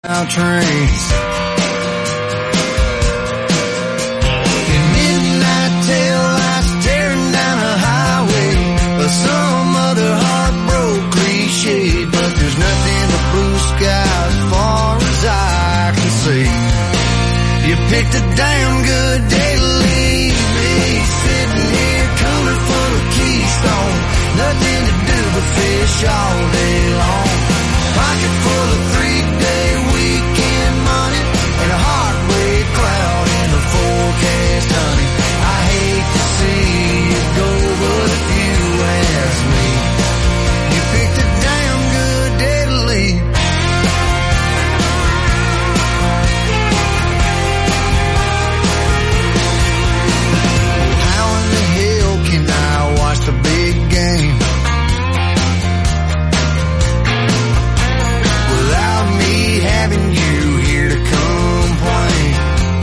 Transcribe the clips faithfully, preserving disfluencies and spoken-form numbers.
trains. In midnight tail lights tearing down a highway, or some other heartbroken cliche, but there's nothing but blue sky as far as I can see. You picked a damn good day to leave me, sitting here cooler full of Keystone, nothing to do but fish all day long. Pocket full of three-day weekend money and a heartbreak cloud in the forecast, honey. I hate to see you go, but if you ask me, you picked a damn good day to leave. How in the hell can I watch the big game having you here to complain?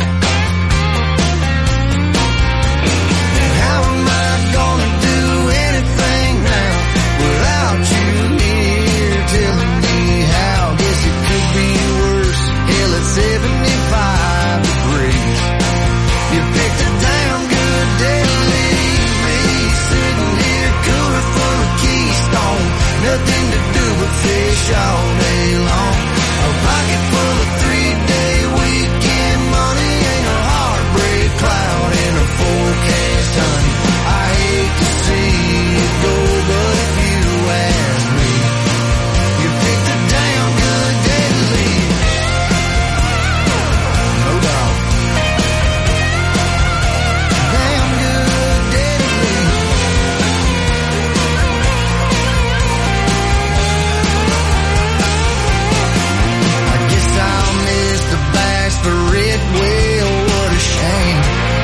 How am I gonna do anything now without you here telling me how? Guess it could be worse. Hell, it's seventy-five degrees. You picked a damn good day to leave me, sitting here cooler full of Keystone, nothing to do but fish all day long. A pocket full of three-day weekend money ain't a heartbreak cloud in a forecast, honey. I hate to see it go, but if you ask me, you picked a damn good day to leave. No doubt. Damn good day to leave. I'll miss the bass, the red whale, what a shame.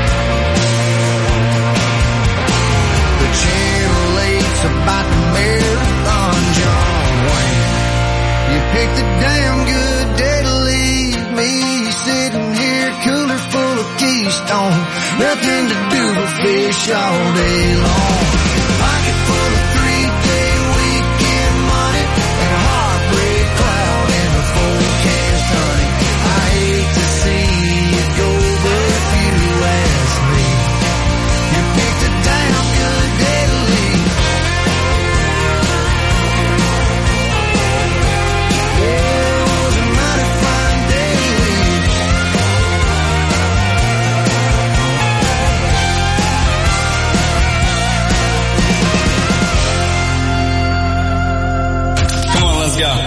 The Channel eight's about the marathon, John Wayne. You picked a damn good day to leave me, sitting here cooler full of Keystone, nothing to do but fish all day long. Pocket full of three-day weekend money and a heartbreak cloud in the forecast, honey. I hate to see it go, but if you ask me, you picked a damn good day to leave. Yeah, it was a mighty fine day to leave. Come on, let's go.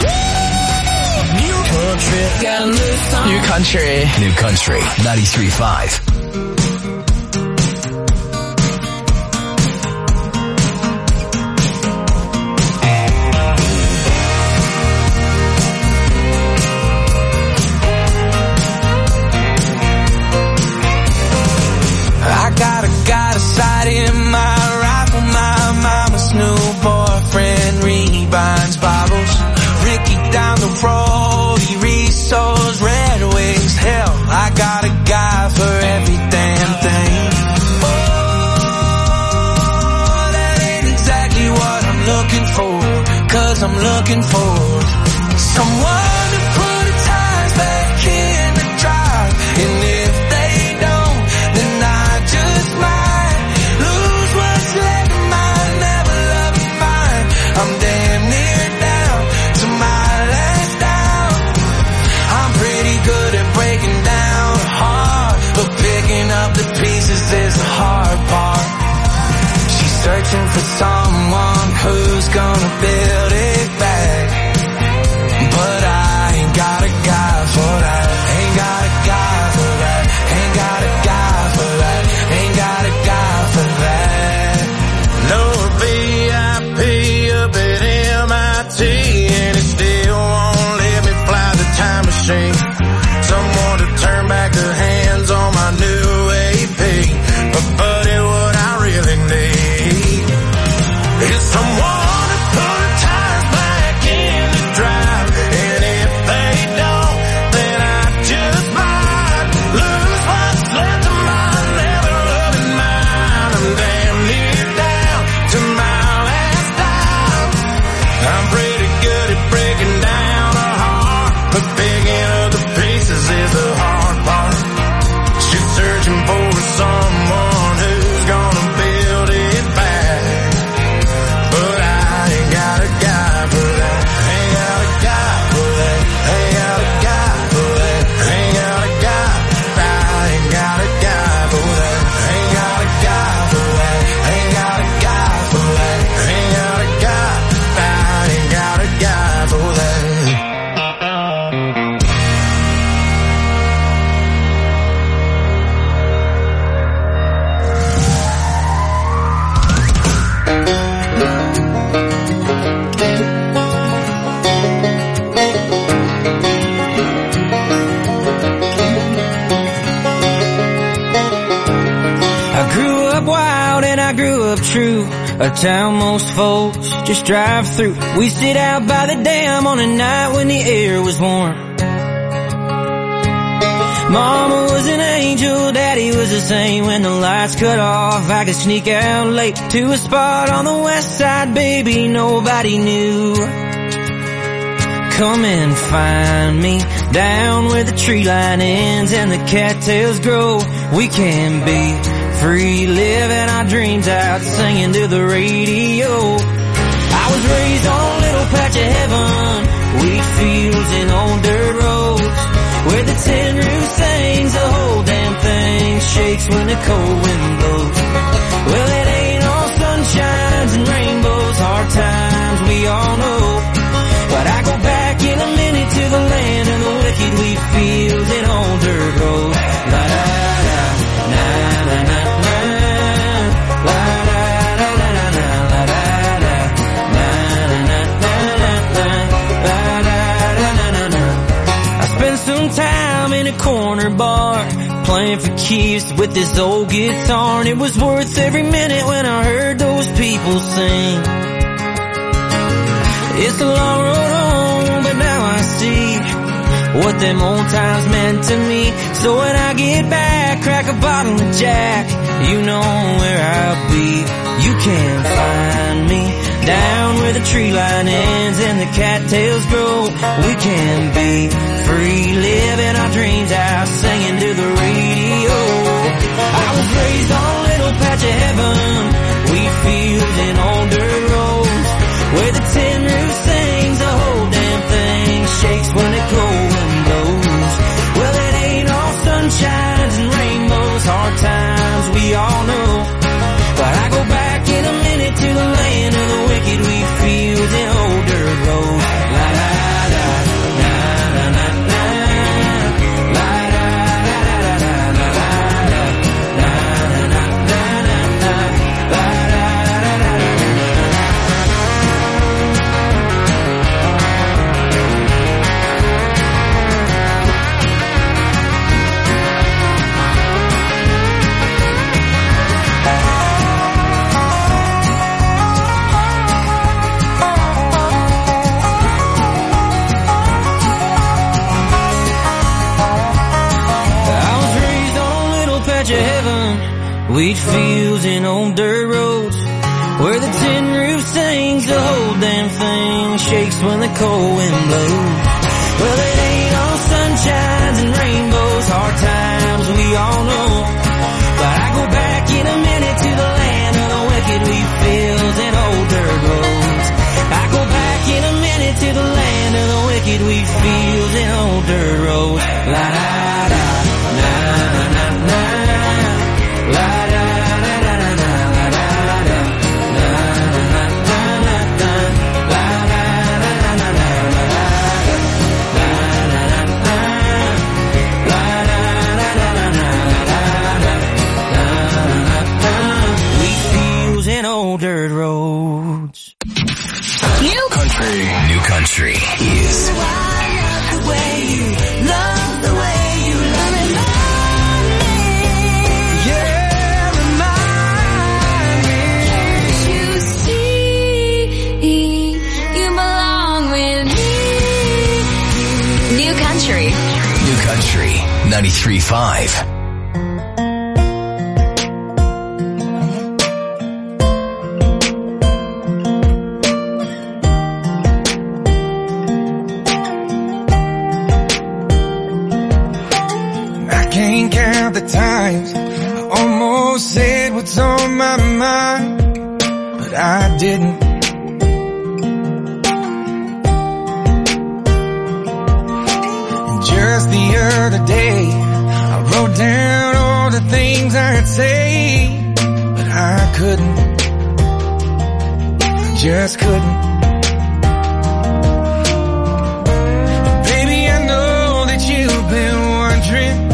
New Country. New Country ninety-three point five. I got a, got a sight in my rifle, my mama's new boyfriend rebinds bottles. Ricky down the road, he resold Red Wings. Hell, I got a guy for every damn thing. Oh, that ain't exactly what I'm looking for, cause I'm looking for someone to put the tires back in the drive. And if they don't, then I just might lose what's left of mine, never loving mine. I'm damn near down to my last down. I'm pretty good at breaking down hard, but picking up the pieces is the hard part. She's searching for someone who's gonna build it back, but I ain't got a guy for that. Ain't got a guy for that. Ain't got a guy for that. Ain't got a guy for that. No V I P up at M I T, and it still won't let me fly the time machine. Someone to turn back the hands on my new A P. But buddy, what I really need is someone to put a tire a town most folks just drive through. We sit out by the dam on a night when the air was warm. Mama was an angel, Daddy was the same. When the lights cut off, I could sneak out late to a spot on the west side, baby, nobody knew. Come and find me down where the tree line ends and the cattails grow. We can be free, living our dreams out, singing to the radio. I was raised on a little patch of heaven, wheat fields and old dirt roads, where the tin roof sings, the whole damn thing shakes when the cold wind blows. Well, it ain't all sunshines and rainbows, hard times we all know. But I go back in a minute to the land of the wicked, wheat fields and old dirt roads. La da da, na na na na, la da da da da da, la da da, na na na na na, la da da da da da. I spent some time in a corner bar playing for keeps with this old guitar, and it was worth every minute when I heard those people sing. It's a long road home, but now I see what them old times meant to me. So when I get back, crack a bottle of Jack, you know where I'll be. You can find me down where the tree line ends and the cattails grow. We can be free, living our dreams out, singing to the radio. I was raised on a little patch of heaven, wheat fields and old dirt roads, where the tin roof sings, the whole damn thing shakes when the cold wind blows. Well, it ain't all sunshines and rainbows, hard times we all know. But I go back in a minute to the land of the wicked, wheat fields and old dirt roads. La da da, na na na na, la da da da da, la da da, na na na na na, la da da da da. Wheat fields and old dirt roads, where the tin roof sings, the whole damn thing shakes when the cold wind blows. Well, it ain't all sunshines and rainbows, hard times we all know. But I go back in a minute to the land of the wicked, wheat fields and old dirt roads. I go back in a minute to the land of the wicked, wheat fields and old dirt roads. La da da, na na na na, la da. Dirt roads. New country. New country is. Love the way you love the way you love me. Yeah, remind me. Can't you see you belong with me? New country. New country. ninety-three point five. Can't count the times I almost said what's on my mind, but I didn't. Just the other day I wrote down all the things I'd say, but I couldn't. I just couldn't. Baby, I know that you've been wondering.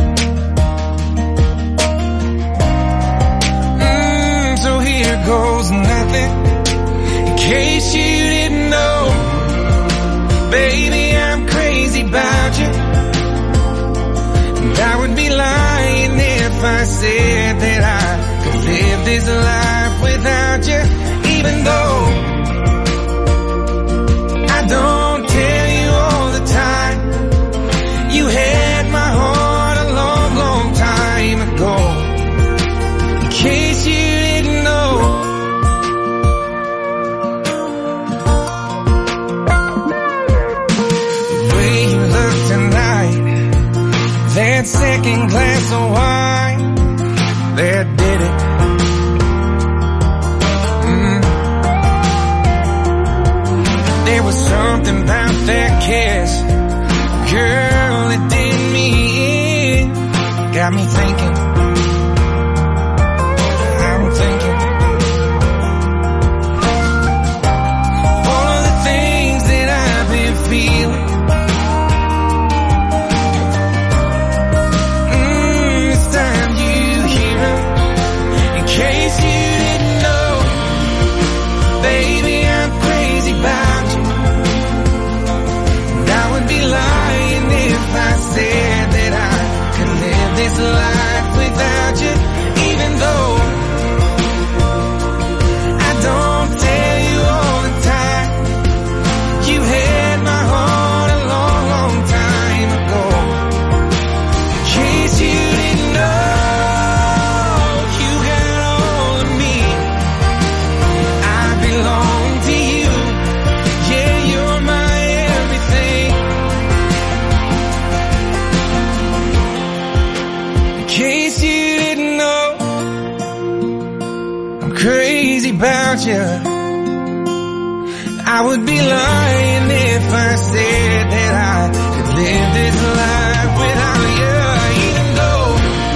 Goes nothing. In case you didn't know, baby, I'm crazy about you, and I would be lying if I said that I could live this life without you. even though I don't tell you all the time. You had my heart a long, long time ago. In case you didn't know. The way you look tonight, that second glass of wine, that did it. Mm. There was something about that kiss, girl, it did me in. Got me thinking, I'm thinking all of the things that I've been feeling. Said that I could live this life without you, even though I don't tell you all the time. You had my heart a long, long time ago. In case you didn't know, you got all of me. I belong to you. Yeah, you're my everything. In case you didn't know, I'm crazy about you. I would be lying if I said that I could live this life without you, even though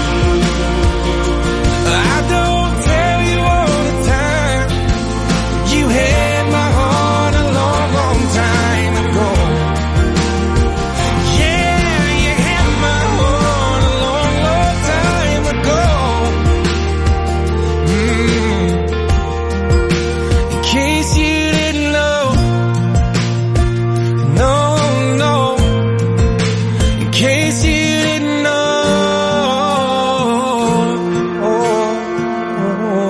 I don't tell you all the time. You had my heart a long, long time ago. Yeah, you had my heart a long, long time ago. Mm. In case you didn't know, no, no. In case you didn't know. Oh, oh.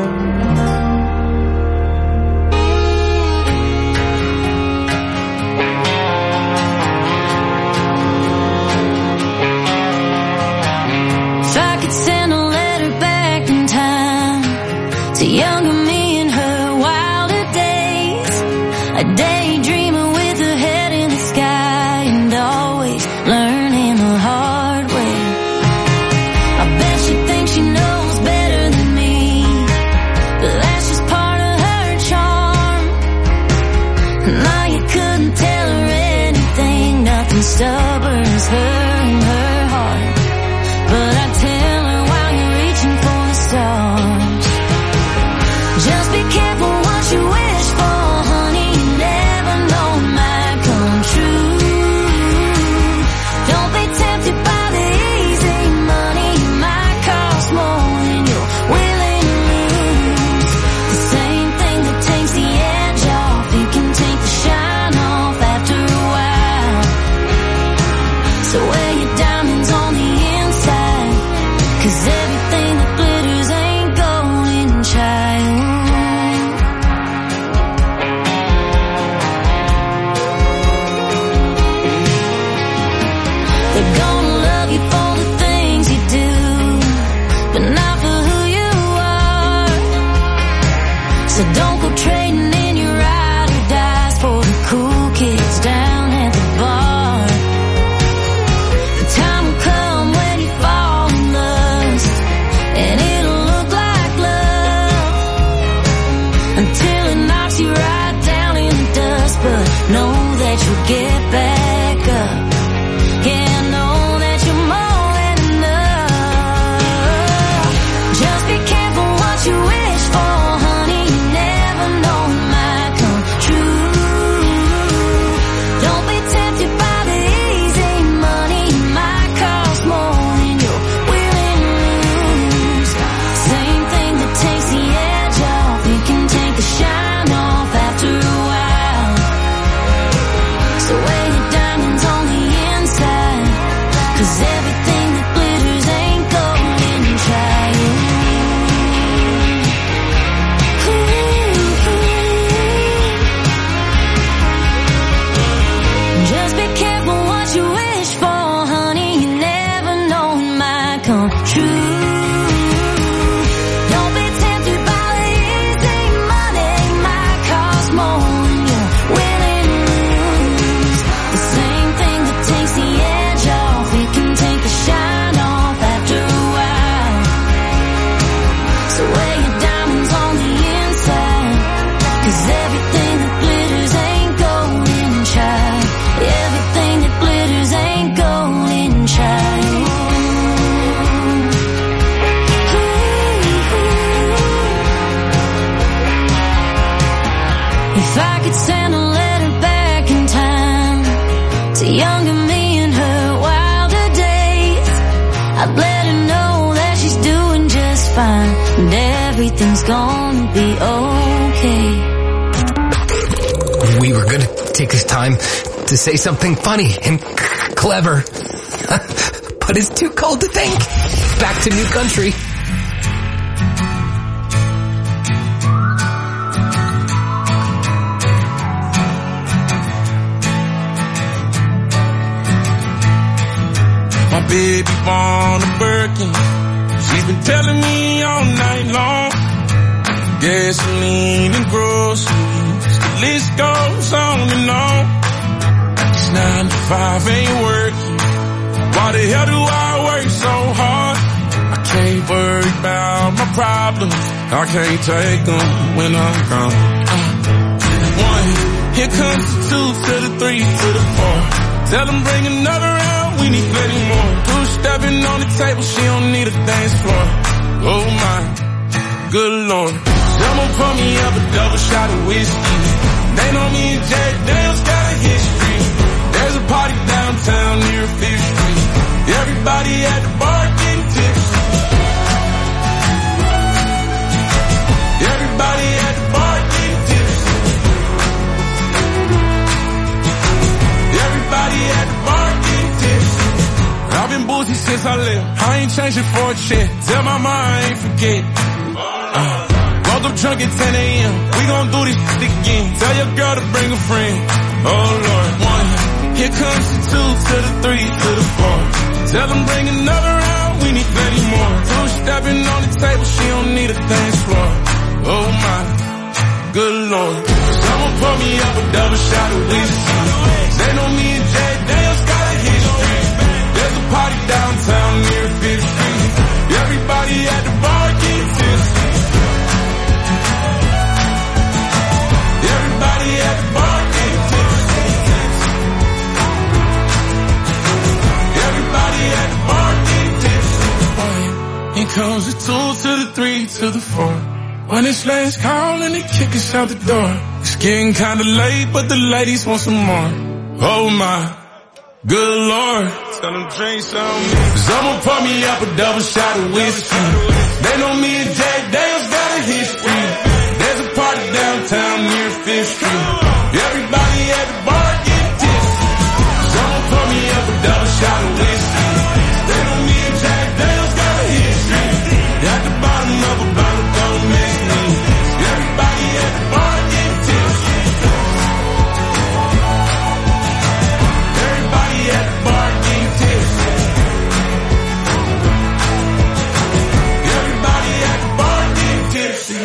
If I could send a letter back in time to younger me in her wilder days, a daydreamer with her head in the sky and always learning the hard way. I bet she thinks she knows better than me, but that's just part of her charm. Now you couldn't tell her anything, nothing stubborn as her and her heart. But I tell her while you're reaching for the stars, just be careful what you wish for, honey. You never know it might come true. Don't be tempted by the easy money. It might cost more than you're willing to lose. The same thing that takes the edge off, it can take the shine off after a while. So wear your diamonds on the inside, 'cause everything that glitters ain't golden, child. They're gonna love you for the things you do, but not for who you are. So don't go trading in your ride or dies for the cool kids down at the bar. The time will come when you fall in lust, and it'll look like love until it knocks you right down in the dust. But know that you'll get back up. Yeah, know that you're more than enough. Just be careful what you wish for, honey. You never know it might come true. Don't be tempted by the easy money. It might cost more than you're willing to lose. Same thing that takes the edge off, it can take the shine off after a while. So wear your diamonds on the inside, 'cause everything that glitters ain't golden, child. Ooh, ooh. time to say something funny and c- clever. But it's too cold to think. Back to New Country. My baby born a Birkin. She's been telling me all night long. Gasoline and groceries, the list goes on and on. This nine to five ain't working. Why the hell do I work so hard? I can't worry about my problems. I can't take them when I'm gone. Uh, one, here comes the two to the three to the four. Tell them bring another round, we need plenty more. Two stepping on the table, she don't need a dance floor. Oh my, good lord. Someone pour me up a double shot of whiskey. They know me and Jack Daniels got a history. There's a party downtown near Fifth Street. Everybody at the bar getting tipsy. Everybody at the bar getting tipsy. Everybody at the bar getting tipsy. I've been boozy since I left. I ain't changing for a check. Tell my mom I ain't forget. Uh. Woke up drunk at ten a.m. We gon' do this shit again. Tell your girl to bring a friend. Oh Lord. One. Here comes the two to the three to the four. Tell them bring another round. We need plenty more. Two stepping on the table. She don't need a dance floor. Oh my. Good lord. Someone pour me up a double shot of whiskey. They know me and Jack Daniels got a history. There's a party downtown near Fifth Street. Everybody at the bar getting tipsy. Everybody at the bar getting tipsy. Everybody at the bar getting tipsy. Here comes the two to the three to the four. When it's last call and they kick us out the door. It's getting kinda late, but the ladies want some more. Oh my, good lord. Tell them drink some. Someone pour me up a double shot of whiskey. They know me and Jack Daniels got a history. There's a party downtown near Fifth Street. Everybody at the bar getting tipsy. Someone pour me up a double shot of whiskey. They know me and Jack Daniels got a history. At the bottom of a bottle, don't miss me. Everybody at the bar getting tipsy. Everybody at the bar getting tipsy. Everybody at the bar getting tipsy.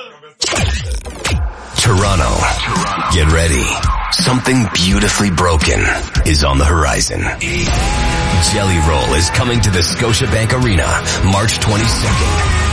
Toronto. Get ready. Something beautifully broken is on the horizon. Jelly Roll is coming to the Scotiabank Arena March twenty-second.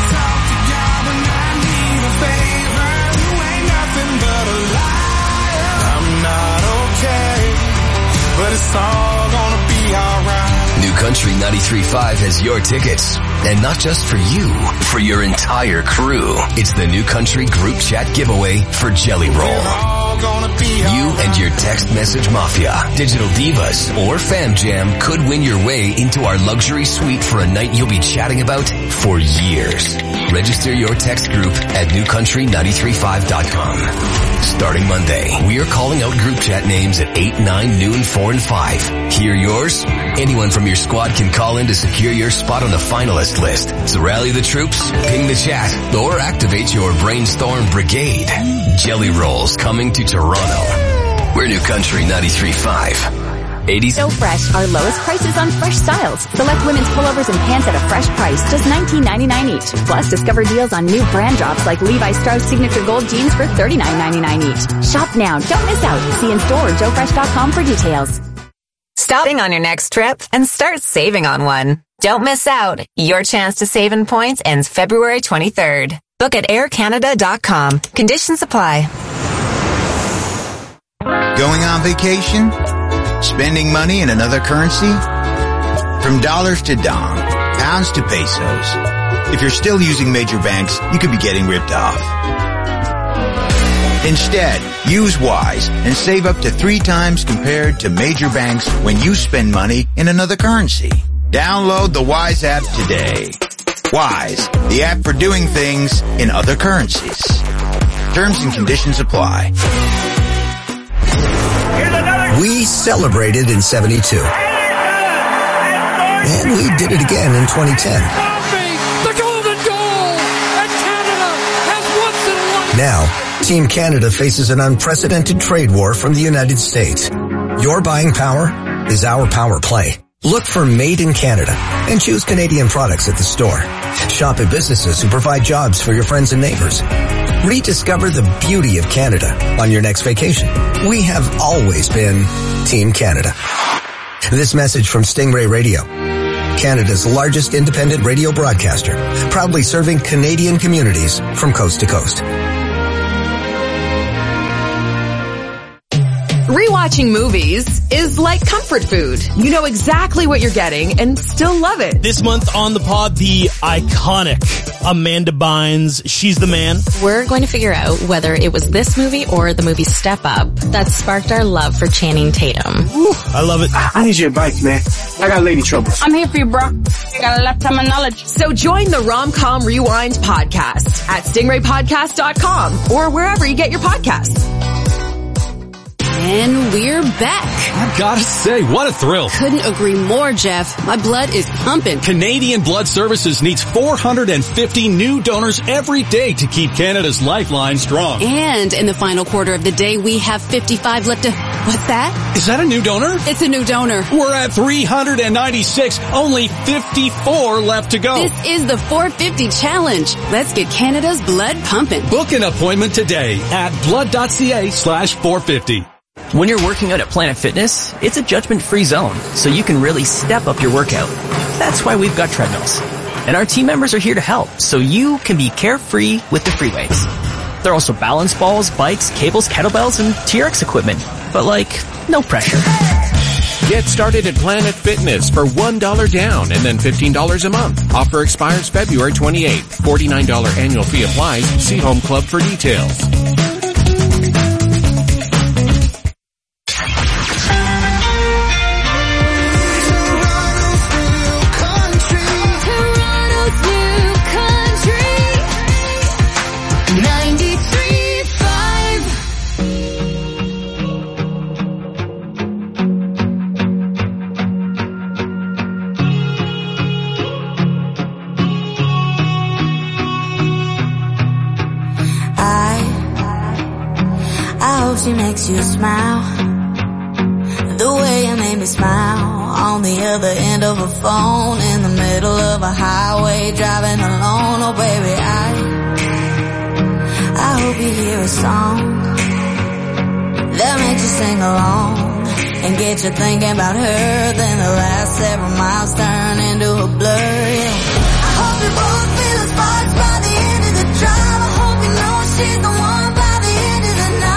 I'm not okay, but it's all gonna be alright. New Country ninety-three point five has your tickets. And not just for you, for your entire crew. It's the New Country Group Chat giveaway for Jelly Roll. You and your text message mafia, digital divas, or fam jam could win your way into our luxury suite for a night you'll be chatting about for years. Register your text group at new country nine three five dot com. Starting Monday, we are calling out group chat names at eight, nine, noon, four, and five. Hear yours? Anyone from your squad can call in to secure your spot on the finalist list. So rally the troops, ping the chat, or activate your brainstorm brigade. Jelly Rolls coming to Toronto. We're New Country ninety-three point five. eighties So Fresh, our lowest prices on fresh styles. Select women's pullovers and pants at a fresh price, just nineteen ninety-nine each. Plus, discover deals on new brand drops like Levi Strauss Signature Gold jeans for thirty-nine ninety-nine each. Shop now, don't miss out. See in store or joe fresh dot com for details. Stopping on your next trip and start saving on one. Don't miss out. Your chance to save in points ends February twenty-third. Book at air canada dot com. Conditions apply. Going on vacation? Spending money in another currency? From dollars to dong, pounds to pesos. If you're still using major banks, you could be getting ripped off. Instead, use Wise and save up to three times compared to major banks when you spend money in another currency. Download the Wise app today. Wise, the app for doing things in other currencies. Terms and conditions apply. Here's another We celebrated in seventy-two. And we did it again in twenty ten. The golden goal! And Canada has once in a life. Now, Team Canada faces an unprecedented trade war from the United States. Your buying power is our power play. Look for Made in Canada and choose Canadian products at the store. Shop at businesses who provide jobs for your friends and neighbors. Rediscover the beauty of Canada on your next vacation. We have always been Team Canada. This message from Stingray Radio, Canada's largest independent radio broadcaster, proudly serving Canadian communities from coast to coast. Rewatching movies is like comfort food. You know exactly what you're getting and still love it. This month on the pod, the iconic Amanda Bynes, She's the Man. We're going to figure out whether it was this movie or the movie Step Up that sparked our love for Channing Tatum. Woo, I love it. I need your advice, man. I got lady troubles. I'm here for you, bro. I got a lifetime of knowledge. So join the Rom-Com Rewind podcast at stingray podcast dot com or wherever you get your podcasts. And we're back. I've got to say, what a thrill. Couldn't agree more, Jeff. My blood is pumping. Canadian Blood Services needs four hundred fifty new donors every day to keep Canada's lifeline strong. And in the final quarter of the day, we have fifty-five left to... What's that? Is that a new donor? It's a new donor. We're at three hundred ninety-six, only fifty-four left to go. This is the four fifty challenge. Let's get Canada's blood pumping. Book an appointment today at blood.ca slash 450. When you're working out at Planet Fitness, it's a judgment-free zone, so you can really step up your workout. That's why we've got treadmills. And our team members are here to help, so you can be carefree with the free weights. There are also balance balls, bikes, cables, kettlebells, and T R X equipment. But like, no pressure. Get started at Planet Fitness for one dollar down and then fifteen dollars a month. Offer expires February twenty-eighth. forty-nine dollars annual fee applies. See Home Club for details. She makes you smile the way you made me smile on the other end of a phone in the middle of a highway driving alone. Oh baby, I I hope you hear a song that makes you sing along and get you thinking about her. Then the last several miles turn into a blur. Yeah. I hope you both feel the sparks by the end of the drive. I hope you know she's the one by the end of the night.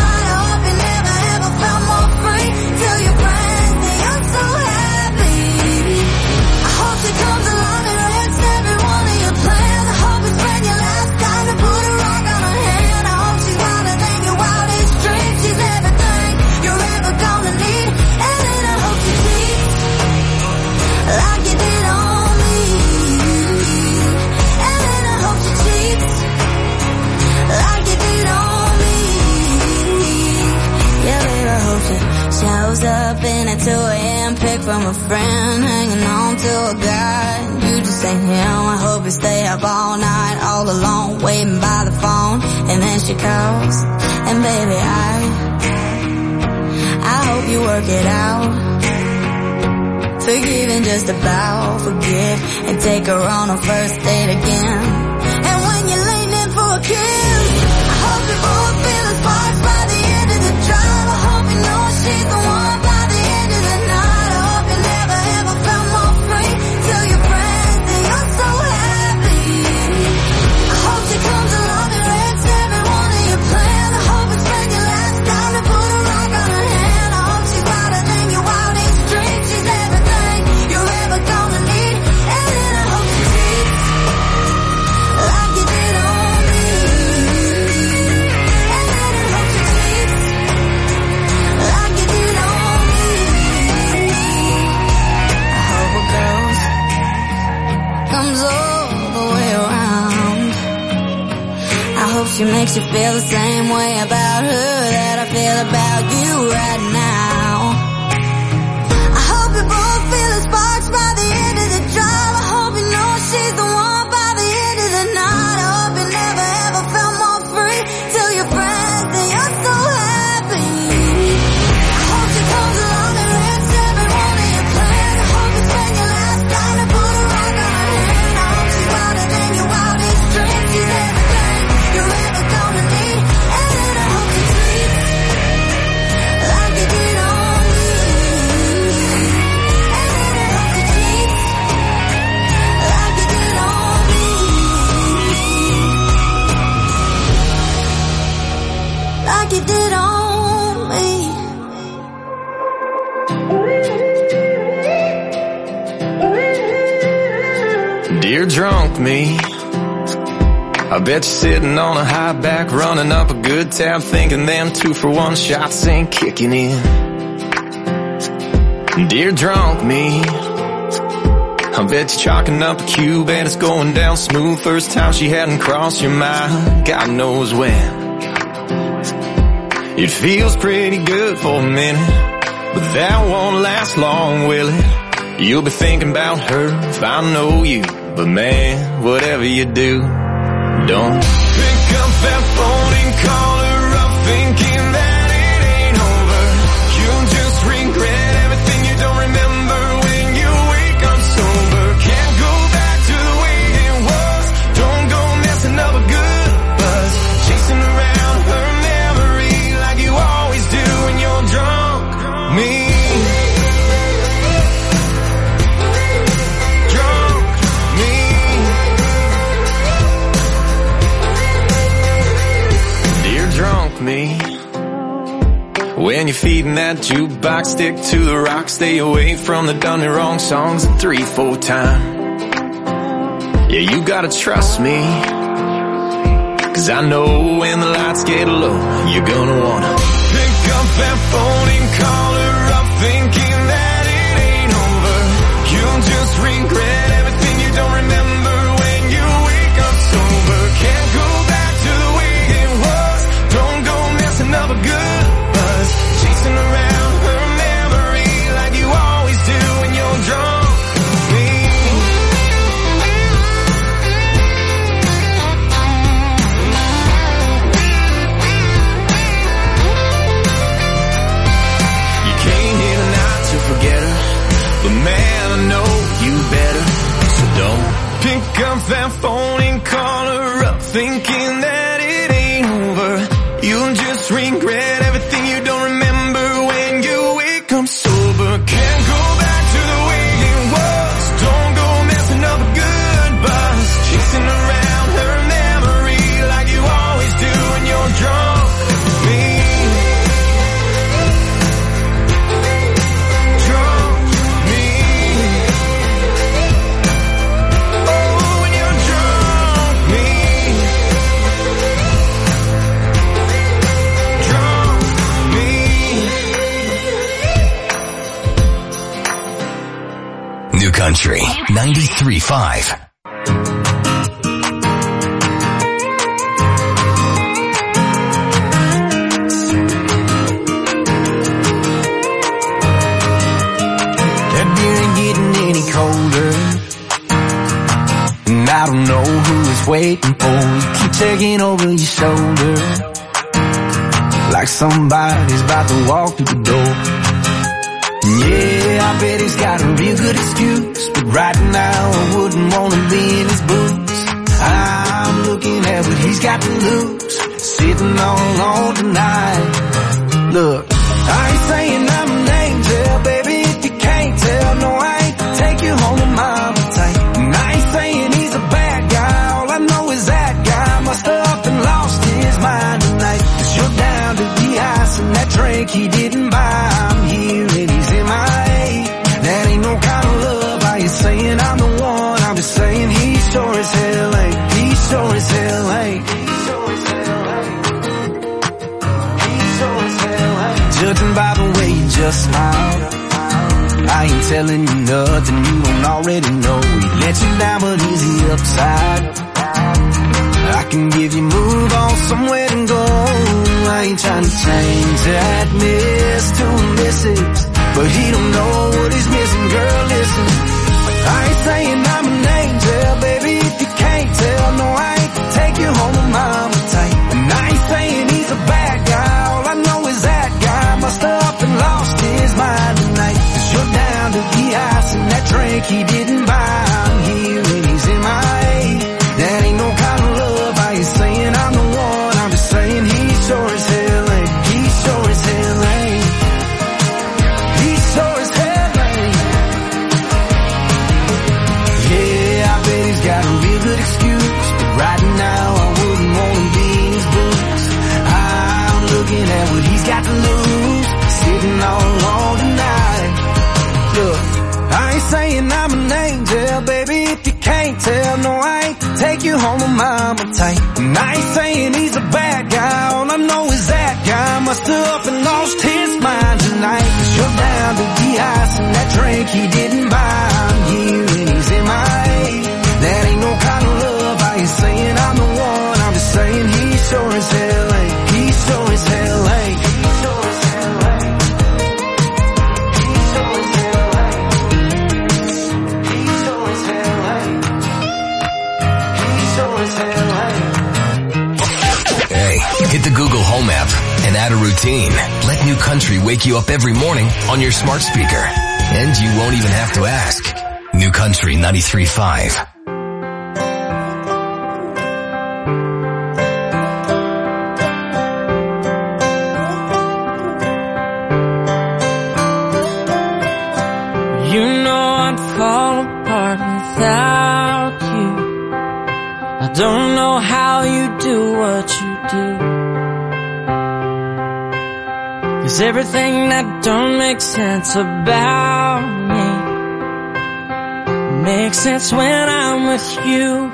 Shows up in at two a.m. pick from a friend, hanging on to a guy. You just ain't him. I hope you stay up all night, all alone, waiting by the phone. And then she calls, and baby, I, I hope you work it out. Forgive and just about forgive, and take her on a first date again. And when you're leaning in for a kiss, I hope you both feel the sparks by the end of the drive. I hope you know she's the one by the end of the night. I hope you never ever felt more free. Tell your friends that you're so happy. I hope she comes along and wrecks every one of your plans. I hope it's when your last time to put a rock on her hand. I hope she's wilder than your wildest dreams. She's everything you're ever gonna need. And then I hope she cheats like you did on me. And then I hope she cheats like you did on me. I hope a girl's comes all the way around. I hope she makes you feel the same way about her that I feel about you right now. Dear drunk me, I bet you're sitting on a high back, running up a good tab, thinking them two for one shots ain't kicking in. Dear drunk me, I bet you're chalking up a cube and it's going down smooth. First time she hadn't crossed your mind, God knows when. It feels pretty good for a minute, but that won't last long, will it? You'll be thinking about her if I know you, but man, whatever you do, don't pick up that phone and call her up thinking that it ain't over. You'll just regret everything you don't remember when you wake up sober. Can't go back to the way it was. Don't go messing up a good buzz, chasing around her memory like you always do when you're drunk. Me, me. When you're feeding that jukebox, stick to the rock, stay away from the done and wrong songs a three, four time. Yeah, you gotta trust me, cause I know when the lights get low, you're gonna wanna pick up that phone and call her up thinking that it ain't over. You'll just regret everything you don't remember when you wake up sober. Can't go back to the way it was. Don't go messing up a good buzz, chasing around her memory like you always do when you're drunk. Me, you came here tonight to forget her, but man, I know you better. So don't pick up that phone and call her up thinking that it ain't over. You'll just regret everything you don't remember when you wake up sober. Can't go back to the way it was. Don't go messing up a good buzz, chasing around her memory like you always do when you're drunk. Me, drunk me. Oh, when you're drunk me. New Country ninety-three point five. That beer ain't getting any colder, and I don't know who it's waiting for. You keep checking over your shoulder like somebody's about to walk through the door. Yeah, I bet he's got a real good excuse, but right now I wouldn't want to be in his boots. I'm looking at what he's got to lose, sitting all alone tonight. Look, I ain't saying I'm an angel, baby, if you can't tell. No, I ain't to take you home to mama tight. And I ain't saying he's a bad guy, all I know is that guy must have up and lost his mind tonight. Cause you're down to the ice and that drink he didn't buy. I'm here and he's in my A. That ain't no kind of love. Are you saying I'm the one? I'm just saying he sure as hell ain't. He sure as hell ain't. He sure as hell ain't. He sure as hell ain't. Judging by the way you just smiled, I ain't telling you nothing you don't already know. He let you down, but is he upside? I can give you move on somewhere to go. I ain't trying to change that miss to a missus, but he don't know what he's missing, girl, listen. I ain't saying I'm an angel, baby, if you can't tell. No, I ain't to take you home with mama tight. And I ain't saying he's a bad guy, all I know is that guy must have up and lost his mind tonight. Cause you're down to the ice and that drink he didn't buy. I'm here and he's in my A. That ain't no kind of love. I ain't saying I'm the one, I'm just saying he sure as hell ain't. He sure as hell ain't. He sure as hell ain't. Yeah, I bet he's got a real good excuse, but right now I wouldn't want to be in his boots. I'm looking at what he's got to lose, sitting all alone tonight. Look, I ain't saying I'm an angel, baby, if you can't tell, no, I ain't to take you home to mama tight. And I ain't saying he's a bad guy, all I know is that guy must have up and lost his mind tonight. Cause you're down to de-icing that drink he didn't buy. I'm here and he's in my A. That ain't no kind of love, I ain't saying I'm the one, I'm just saying he sure as hell ain't. He sure as hell ain't. He sure as hell ain't. He sure as hell ain't. He sure as hell ain't. He sure as hell ain't. Hey, hit the Google Home app and add a routine. Let New Country wake you up every morning on your smart speaker. And you won't even have to ask. New Country ninety-three point five. Don't know how you do what you do, 'cause everything that don't make sense about me makes sense when I'm with you.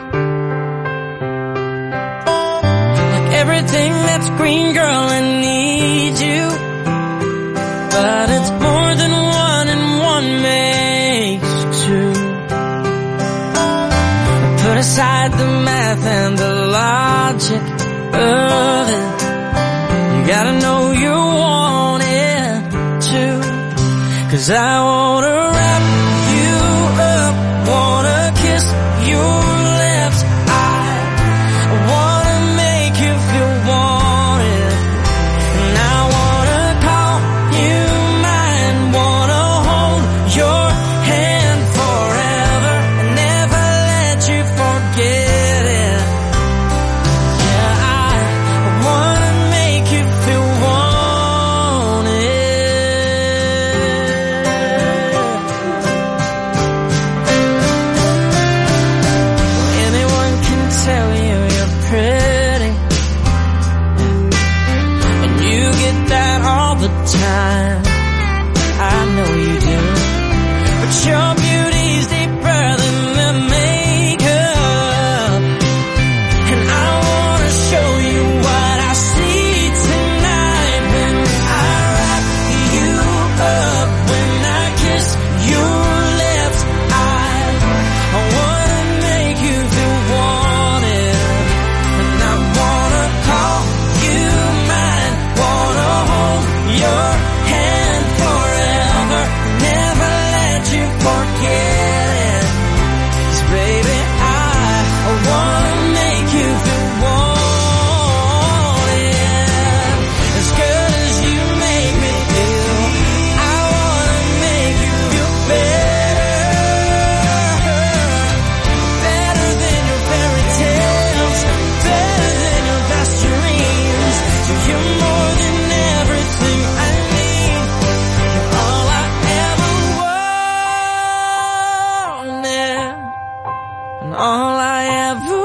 Like everything that's green, girl, I need you, but it's more than one and one makes two. Put aside the math and the logic of it. You gotta know you want it too. 'Cause I wanna wrap you up, wanna kiss your lips. I wanna make you feel wanted, and I wanna call you mine, wanna hold your hand forever and never let you forget it. Yeah, I wanna make you feel wanted. Anyone can tell you you're pretty, and you get that all the time. I know you do, but your beauty's deeper than the makeup, and I wanna show you what I see tonight when I wrap you up, when I kiss your lips. I, I wanna make you feel wanted, and I wanna call you mine, wanna hold your hand forever, never let you forget it. 'Cause baby, I, I wanna make you feel wanted, as good as you make me feel. I wanna make you feel better, better than your fairy tales, better than your best dreams. So you're more than everything I need, you're all I ever wanted, and all I ever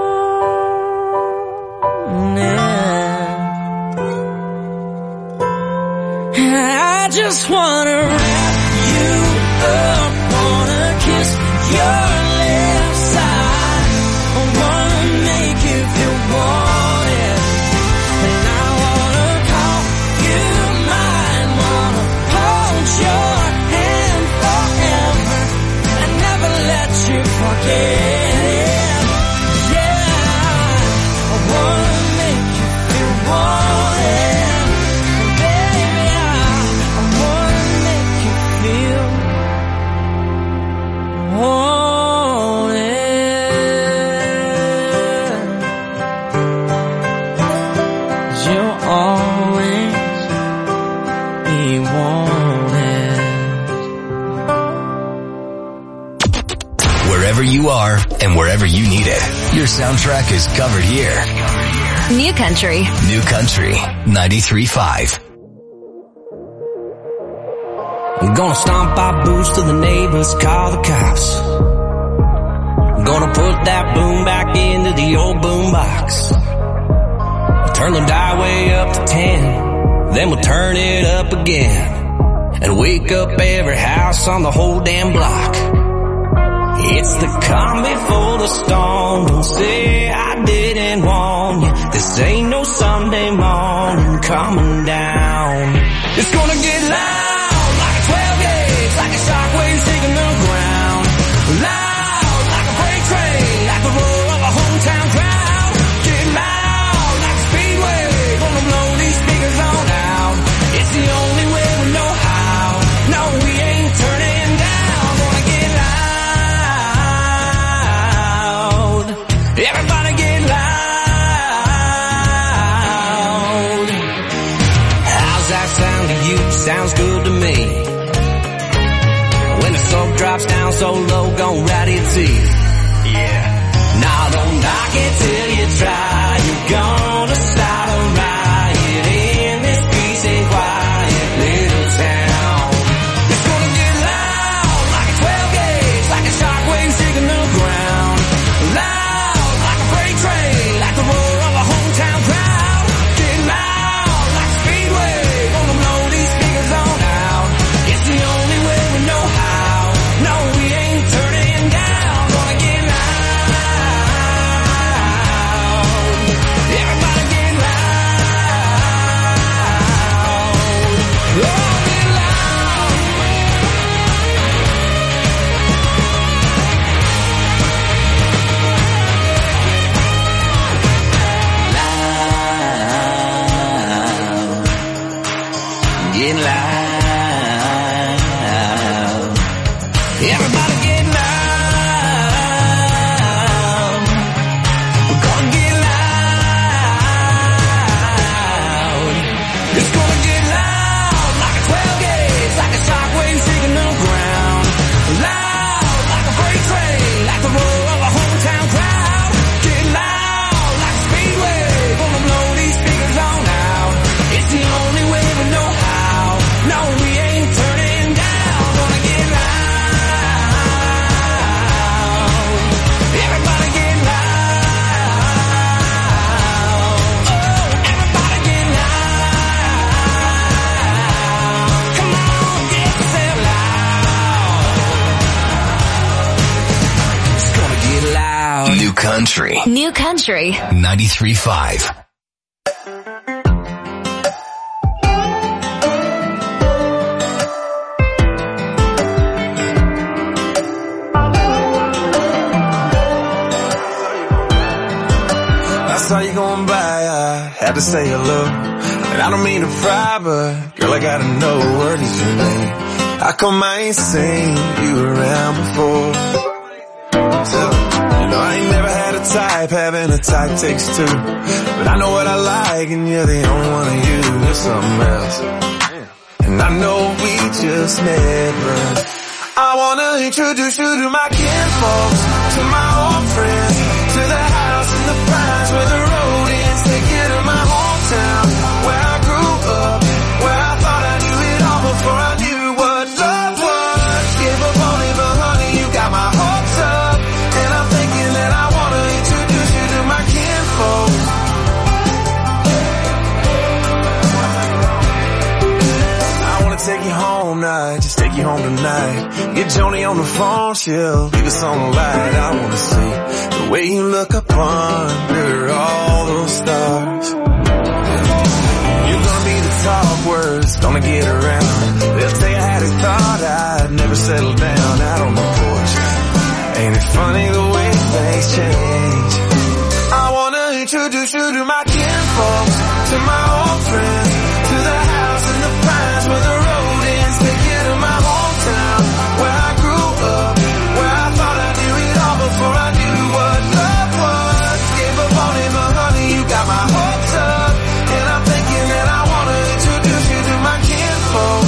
wanted. And I just wanna wrap you up, wanna kiss your lips. I wanna make you feel wanted, and I wanna call you mine, wanna hold your hand forever and never let you forget it. Yeah, I wanna make you feel wanted, and baby, I, I wanna make you feel wanted. 'Cause you'll always be wanted. Wherever you are and wherever you need it, your soundtrack is covered here. New Country. New Country ninety-three point five. I'm gonna stomp our boots till the neighbors call the cops. I'm gonna put that boom back into the old boom box. Turn the dial way up to ten, then we'll turn it up again, and wake up every house on the whole damn block. It's the calm before the storm. Don't say I didn't warn you. This ain't no Sunday morning coming down. It's gonna get loud like a twelve gauge, like a shockwave shaking the ground. Loud like a freight train, like the roar of a hometown crowd. Get loud like a speedway, gonna blow these speakers on out. It's the only way we know how. No, we ain't turning down. Gonna get loud. Everybody get loud. How's that sound to you? Sounds good to me. When the smoke drops down so low, gon' rattle your teeth. Yeah. Now don't knock it till you try. You're gonna start a riot in this peace and quiet little town. It's gonna get loud like a twelve gauge, like a shockwave shaking the ground. Loud like a freight train, like the roar of a hometown crowd. Get loud like a speedway, gonna blow these speakers on out. It's the only way we know how. No, we ain't turning down. Gonna get loud. Everybody get loud. Oh, get loud. Loud. Get loud. Everybody get loud. We're gonna get loud. It's gonna get loud like a twelve gauge, like a shockwave shaking the ground. Loud like a freight train, like the roar of a hometown crowd. Get loud like a speedway, gonna blow these speakers on out. It's the only way we know how. No, we ain't turning down. Gonna get loud. Everybody get loud. Oh, everybody get loud. Come on, get yourself loud. It's gonna get loud. New Country. New Country. ninety-three point five. I saw you going by, I had to say hello. And I don't mean to pry, but girl, I gotta know what is your name. How come I ain't seen you around before? So, you know, I ain't never had a type, having a type takes two. But I know what I like, and you're the only one of you. You're something else. And I know we just met, but I wanna introduce you to my kinfolks, to my old friends, to the house in the pines where the road ends. Take you to my hometown, where I grew up, where I thought I knew it all before I knew what love was. Give up on it, but honey, you got my hopes up. And I'm thinking that I wanna introduce you to my kinfolks. I wanna take you home now, just take you home tonight. Get Joni on the phone, she'll leave us on the light. I wanna see the way you look up under all those stars. You're gonna be the talk words, gonna get around. They'll tell you how they thought I'd never settle down out on the porch. Ain't it funny the way things change? I wanna introduce you to my kinfolks, to my old friends, to the house in the pines where the road ends. Take you to my hometown, where I grew up, where I thought I knew it all before I knew what love was. Gave up on it, but honey, you got my hopes up. And I'm thinking that I wanna introduce you to my kinfolks.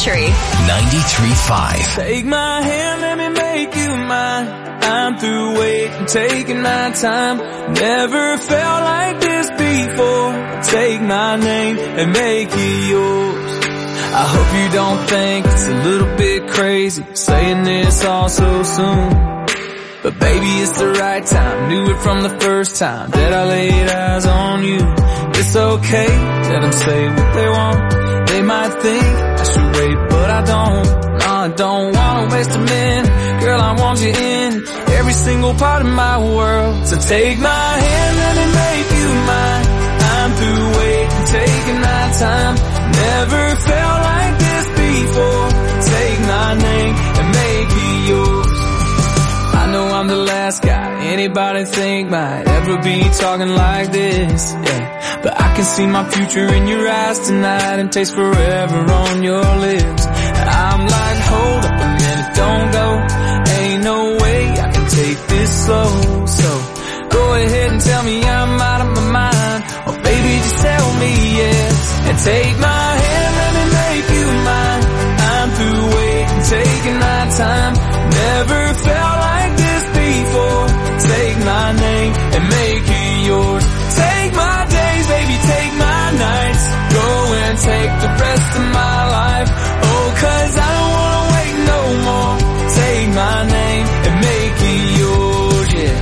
Country. ninety-three point five. Take my hand, let me make you mine. I'm through waiting, taking my time. Never felt like this before. Take my name and make it yours. I hope you don't think it's a little bit crazy saying this all so soon. But baby, it's the right time. Knew it from the first time that I laid eyes on you. It's okay, let them say what they want. They might think I should wait, but I don't. No, I don't wanna waste a minute. Girl, I want you in every single part of my world. So take my hand, let me make you mine. I'm through waiting, taking my time. Never felt like this before. Take my name and make it yours. I know I'm the last guy anybody think might ever be talking like this, yeah. But I can see my future in your eyes tonight and taste forever on your lips. I'm like, hold up a minute, don't go. Ain't no way I can take this slow. So go ahead and tell me I'm out of my mind. Or baby, just tell me yes. And take my hand, let me make you mine. I'm through waiting, taking my time. Never felt like this before. Take my name and make it yours. Take my days, baby, take my nights. Go and take the rest of my life. Oh, cause I don't wanna wait no more. Take my name and make it yours, yeah.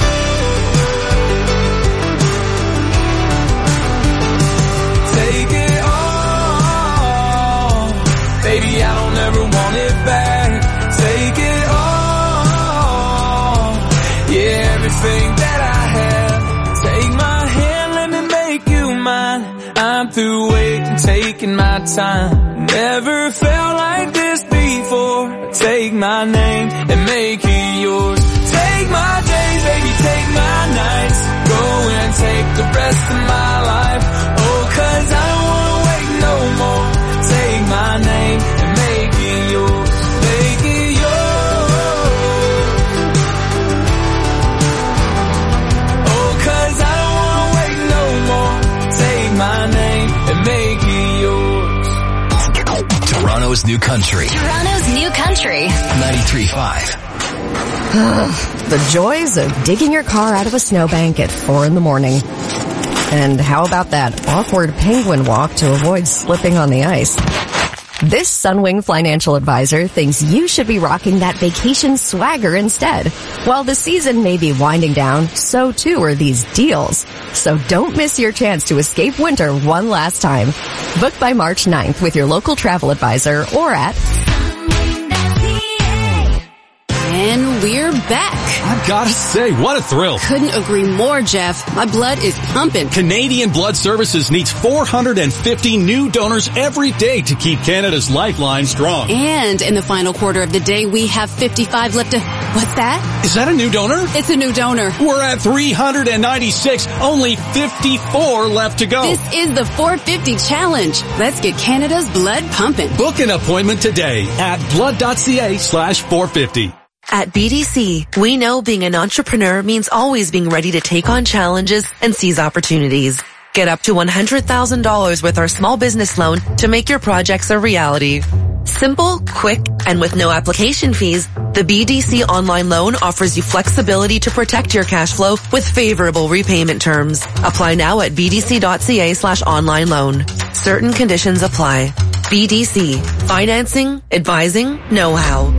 Take it all. Baby, I don't ever want it back. Take it all. Yeah, everything that I have. Take my hand, let me make you mine. I'm through waiting, taking my time. Never felt like this before. Take my name and make it yours. Take my days, baby, take my nights. Go and take the rest of my life. Oh, cause I don't wanna wait no more. Take my name and make it yours. Make it yours. Oh, cause I don't wanna wait no more. Take my name and make it yours. Toronto's New Country. Toronto's New Country. ninety-three point five. The joys of digging your car out of a snowbank at four in the morning. And how about that awkward penguin walk to avoid slipping on the ice? This Sunwing financial advisor thinks you should be rocking that vacation swagger instead. While the season may be winding down, so too are these deals. So don't miss your chance to escape winter one last time. Book by March ninth with your local travel advisor or at... And we're back. I've got to say, what a thrill. Couldn't agree more, Jeff. My blood is pumping. Canadian Blood Services needs four hundred fifty new donors every day to keep Canada's lifeline strong. And in the final quarter of the day, we have fifty-five left to... What's that? Is that a new donor? It's a new donor. We're at three hundred ninety-six, only fifty-four left to go. This is the four fifty challenge. Let's get Canada's blood pumping. Book an appointment today at blood.ca slash 450. At B D C, we know being an entrepreneur means always being ready to take on challenges and seize opportunities. Get up to one hundred thousand dollars with our small business loan to make your projects a reality. Simple, quick, and with no application fees, the B D C online loan offers you flexibility to protect your cash flow with favorable repayment terms. Apply now at bdc.ca slash online loan. Certain conditions apply. B D C. Financing, advising, know-how.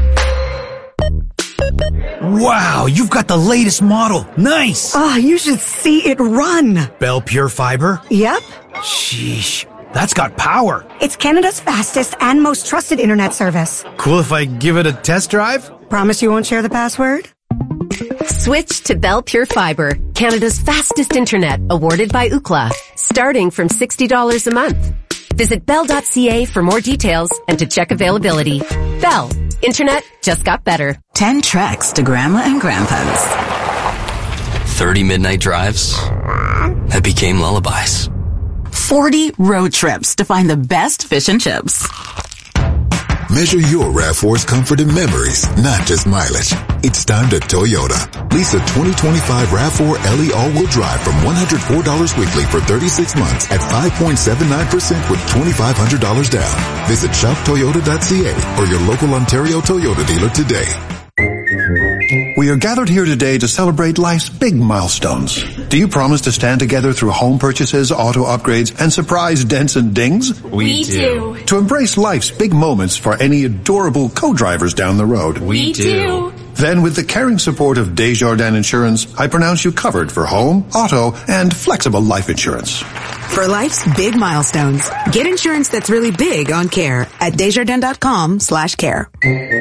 Wow, you've got the latest model. Nice. Oh, you should see it run. Bell Pure Fiber? Yep. Sheesh, that's got power. It's Canada's fastest and most trusted internet service. Cool if I give it a test drive? Promise you won't share the password? Switch to Bell Pure Fiber, Canada's fastest internet, awarded by Ookla, starting from sixty dollars a month. Visit bell dot c a for more details and to check availability. Bell. Internet just got better. Ten treks to Grandma and Grandpa's. thirty midnight drives that became lullabies. forty road trips to find the best fish and chips. Measure your RAV four's comfort and memories, not just mileage. It's time to Toyota. Lease a twenty twenty-five RAV four L E all-wheel drive from one hundred four dollars weekly for thirty-six months at five point seven nine percent with twenty-five hundred dollars down. Visit shop toyota dot c a or your local Ontario Toyota dealer today. We are gathered here today to celebrate life's big milestones. Do you promise to stand together through home purchases, auto upgrades, and surprise dents and dings? We, we do. To embrace life's big moments for any adorable co-drivers down the road? We, we do. Then with the caring support of Desjardins Insurance, I pronounce you covered for home, auto, and flexible life insurance. For life's big milestones, get insurance that's really big on care at Desjardins.com slash care.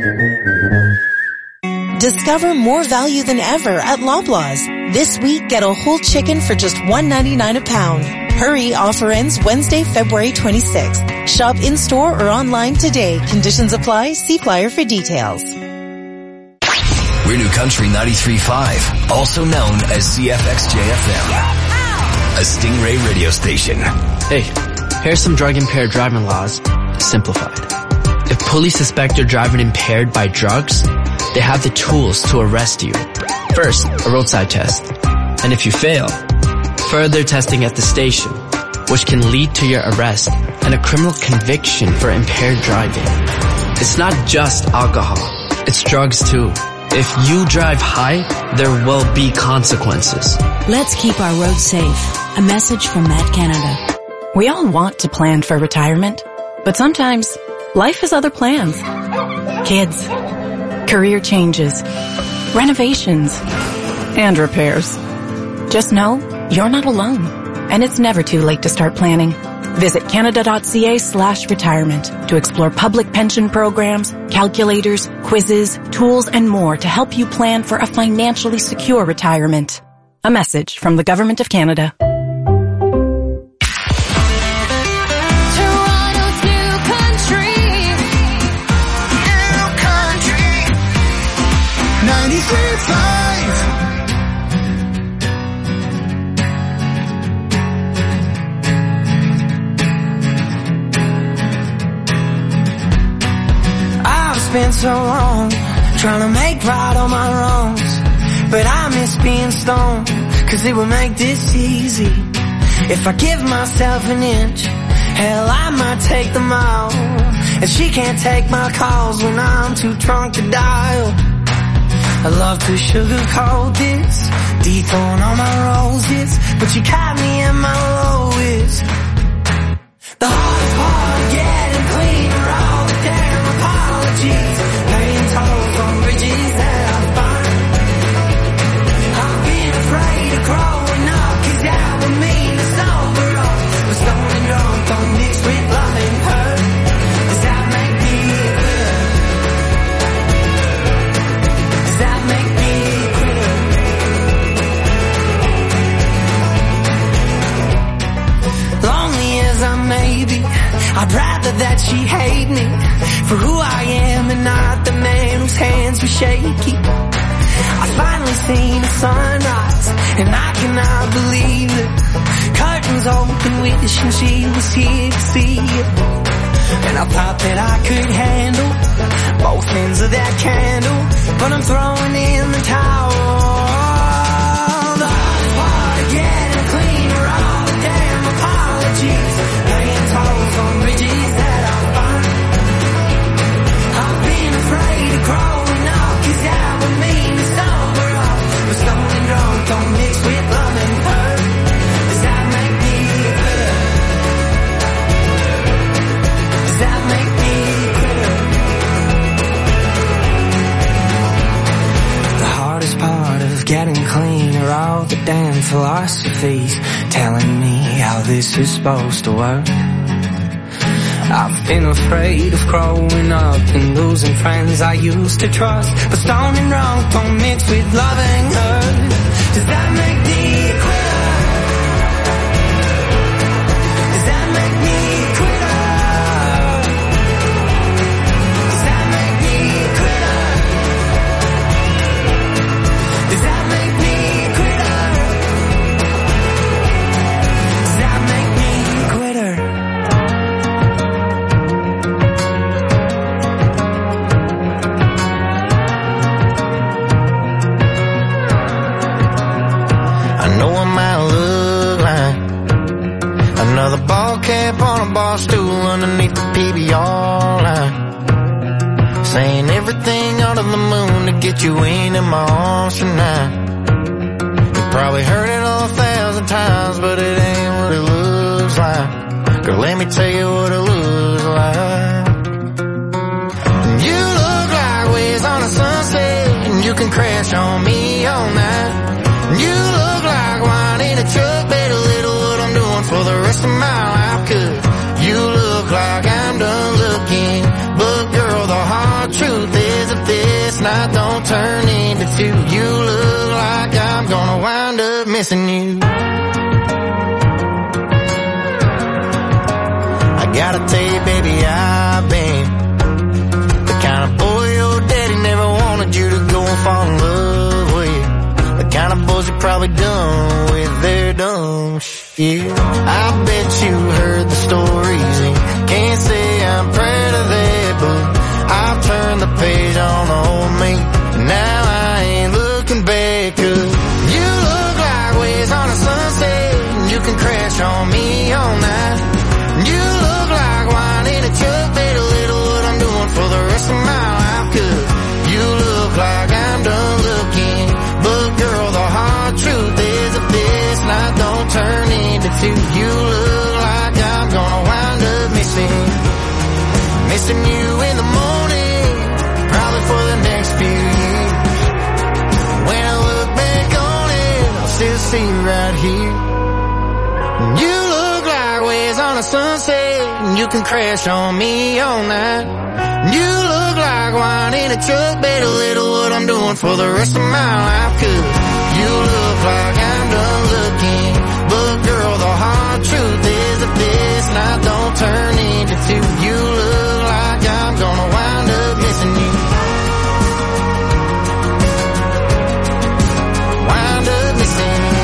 Discover more value than ever at Loblaws. This week, get a whole chicken for just one ninety-nine a pound. Hurry, offer ends Wednesday, February twenty-sixth. Shop in-store or online today. Conditions apply. See flyer for details. We're New Country ninety-three point five, also known as C F X J F M, a Stingray radio station. Hey, here's some drug-impaired driving laws, simplified. If police suspect you're driving impaired by drugs, they have the tools to arrest you. First, a roadside test. And if you fail, further testing at the station, which can lead to your arrest and a criminal conviction for impaired driving. It's not just alcohol, it's drugs too. If you drive high, there will be consequences. Let's keep our roads safe. A message from Matt Canada. We all want to plan for retirement, but sometimes life has other plans. Kids, career changes, renovations, and repairs. Just know you're not alone, and it's never too late to start planning. Visit canada.ca slash retirement to explore public pension programs, calculators, quizzes, tools, and more to help you plan for a financially secure retirement. A message from the Government of Canada. Spent so long trying to make right all my wrongs, but I miss being stoned, cause it would make this easy. If I give myself an inch, hell I might take the mile, and she can't take my calls when I'm too drunk to dial. I love to sugarcoat this, dethorn all my roses, but you caught me at my lowest. The hardest part, getting clean are all the damn apologies, paying tolls on bridges that I find. I've been afraid of growing up, cause that would mean to sober up, but stoned and drunk don't mix with love and hurt. Does that make me good? Does that make me good? Lonely as I may be, I'd rather that she hate me for who I am and not the man whose hands were shaky. I finally seen a sunrise and I cannot believe it. Curtains open, wishing she was here to see it. And I thought that I could handle both ends of that candle, but I'm throwing in the towel. The hardest part of getting clean are all the damn apologies, paying tolls on bridges that I find. I've been afraid of growing up, cause that would mean to sober up, but stoned and drunk don't mix with love and hurt. Does that make me good? Does that make me good? The hardest part of getting clean are all the damn philosophies telling me how this is supposed to work. I've been afraid of growing up and losing friends I used to trust, but stoned and drunk don't mix with love and hurt. Does that make me a quitter? Does that make me a quitter? Does that make me a quitter? Does that make me a quitter? Does that make me a quitter? Another ball cap on a bar stool underneath the P B R line, saying everything under the moon to get you in in my arms tonight. You probably heard it all a thousand times, but it ain't what it looks like. Girl, let me tell you what it looks like. You look like waves on a sunset, and you can crash on me all night. You look like wine in a truck, better little what I'm doing for the rest of my life. Cause you look like I'm done looking, but girl, the hard truth is if this night don't turn into two, you look like I'm gonna wind up missing you. I gotta tell you, baby, I've been the kind of boy your daddy never wanted you to go and fall in love with. The kind of boys you probably done with their dumb shit. I bet you heard the stories and can't say I'm proud of that, but I've turned the page on the old me. Now I ain't looking back, cause you look like waves on a sunset, and you can crash on me all night. You look like wine in a truck, better little what I'm doing for the rest of my life. Cause you look like I'm done looking, but girl, the hard truth is if this night don't turn into two, you look like I'm gonna wind up missing, missing you in the morning, probably for the next few years. When I look back on it, I'll still see you right here. You look like waves on a sunset, and you can crash on me all night. You look like wine in a truck, better little what I'm doing for the rest of my life. Cause you look like I'm done looking, but girl, the hard truth is if this night don't turn into two, you look like I'm gonna wind up missing you. Wind up missing you.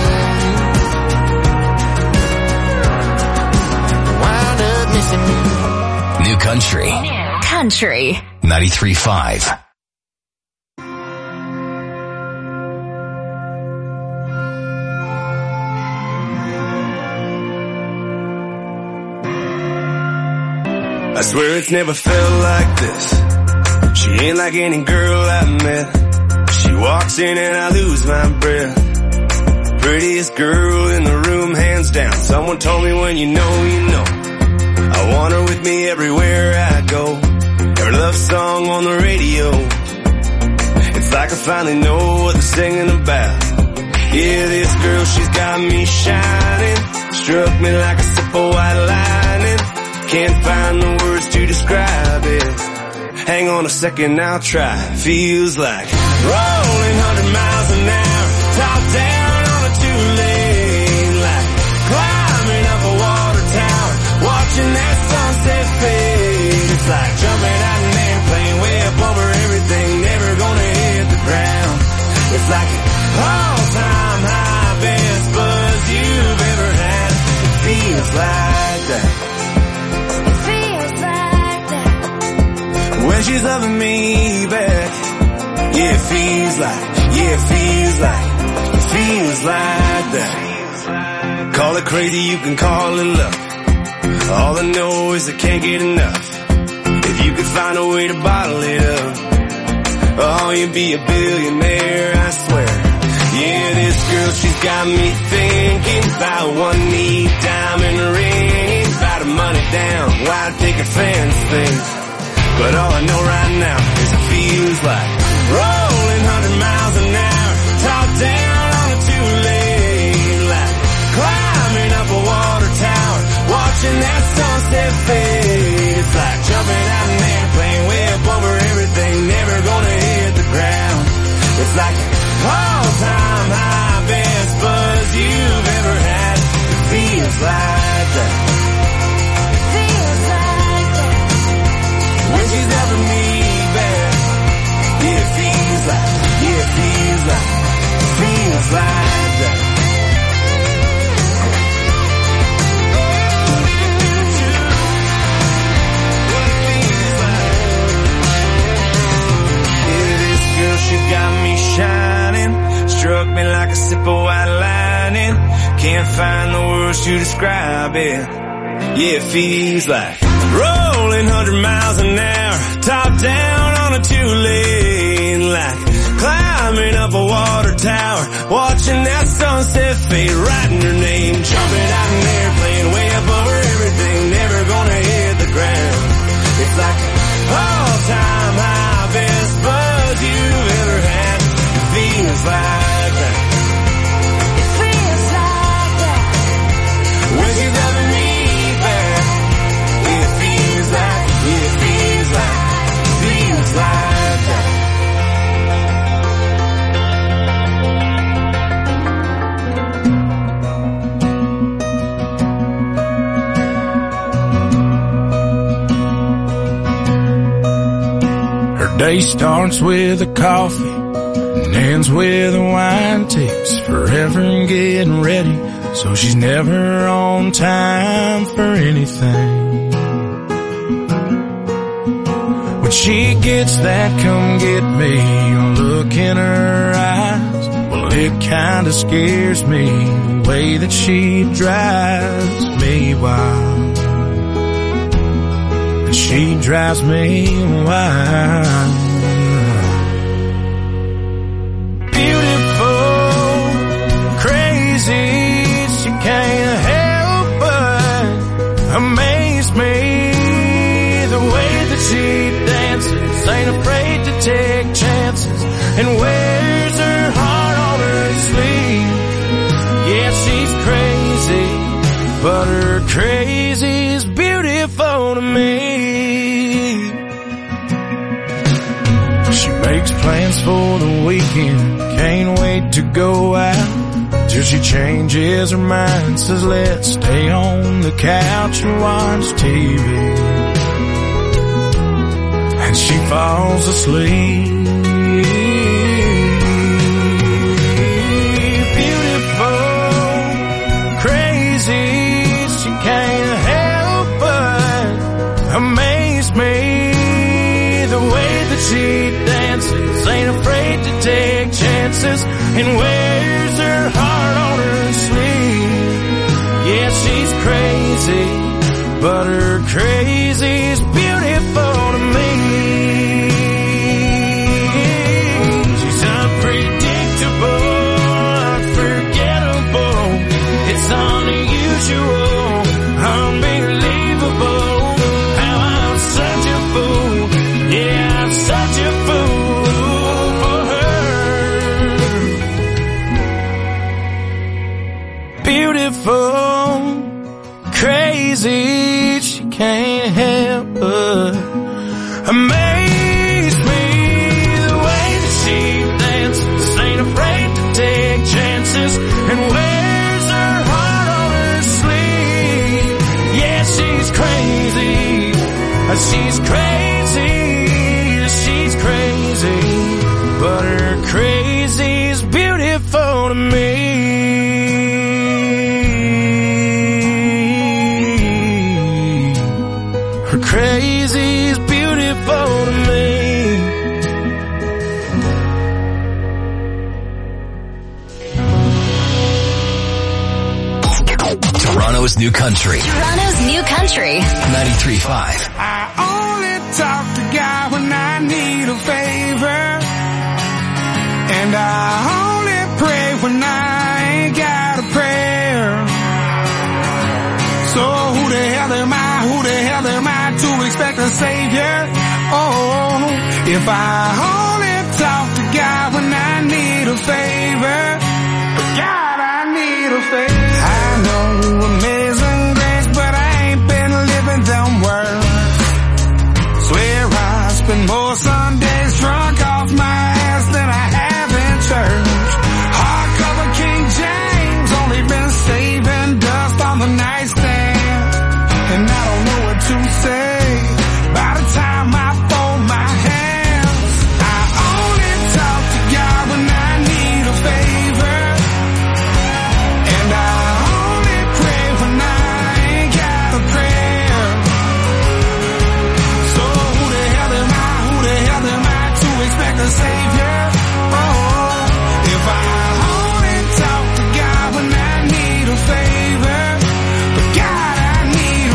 Wind up missing you. New Country. Country. ninety-three point five. I swear it's never felt like this. She ain't like any girl I met. She walks in and I lose my breath. Prettiest girl in the room, hands down. Someone told me when you know, you know. I want her with me everywhere I go. Her love song on the radio. It's like I finally know what they're singing about. Yeah, this girl, she's got me shining. Struck me like a sip of white lightning. Can't find the words to describe it. Hang on a second, I'll try. Feels like rolling hundred miles an hour, top down on a two-lane, like climbing up a water tower, watching that sunset fade. It's like jumping out an airplane way up over everything, never gonna hit the ground. It's like an all-time high, best buzz you've ever had. It feels like that. When she's loving me back, yeah, it feels like, yeah, it feels like, it feels like that. Call it crazy, you can call it love. All I know is I can't get enough. If you could find a way to bottle it up, oh, you'd be a billionaire, I swear. Yeah, this girl, she's got me thinking about one neat diamond ring, about her money down, wide picket fence things. But all I know right now is it feels like rolling hundred miles an hour, top down on a two-lane, like climbing up a water tower, watching that sunset fade. It's like jumping out an airplane way up over everything, never gonna hit the ground. It's like an all-time high, best buzz you've ever had. It feels like that. When she's loving me back, yeah, it feels like, yeah, it feels like, feels like that. Yeah, this girl, she got me shining, struck me like a sip of white lightning. Can't find the words to describe it. Yeah, it feels like rolling hundred miles an hour, top down on a two-lane, like climbing up a water tower, watching that sunset fade, writing her name, jumping out in an airplane, way up over everything, never gonna hit the ground. It's like all-time high, best buzz you've ever had. It feels like that. It feels like that. When she's loving me back. It feels like, it feels like, feels like that. Day starts with a coffee and ends with a wine. Takes forever getting ready, so she's never on time for anything. When she gets that come get me look in her eyes, well, it kinda scares me the way that she drives me wild. She drives me wild. Beautiful, crazy, she can't help but amaze me. The way that she dances, ain't afraid to take chances, and wears her heart on her sleeve. Yeah, she's crazy, but her crazy's beautiful to me. She makes plans for the weekend, can't wait to go out, till she changes her mind, says let's stay on the couch and watch T V. And she falls asleep. Beautiful, crazy, she can't help but amaze me. The way that she dances, ain't afraid to take chances, and wears her heart on her sleeve. Yeah, she's crazy, but her crazy's beautiful to me. She's unpredictable, unforgettable, it's unusual, unbelievable. How I'm such a fool, yeah, I'm such a fool for her. Beautiful, crazy, she can't help but amaze me. The way that she dances, ain't afraid to take chances, and wears her heart on her sleeve. Yeah, she's crazy, she's crazy, she's crazy, but her crazy's beautiful to me. Her crazy's beautiful to me. Toronto's new country. Toronto's new country. ninety-three point five. I only talk to God when I need a favor, and I only pray when I ain't got a prayer. So who the hell am I, who the hell am I to expect a savior? Oh, if I only talk to God when I need a favor, God, I need a favor. I know amazing grace, but I ain't been living them words. Swear I spend more Sundays drunk off my ass than I have in church. Hardcover King James, only been saving dust on the nightstand, and I don't know what to say by the time I fold my hands. I only talk to God when I need a favor, and I only pray when I ain't got a prayer. So who the hell am I, who the hell am I to expect a savior? Oh, if I only talk to God when I need a favor, but God, I need a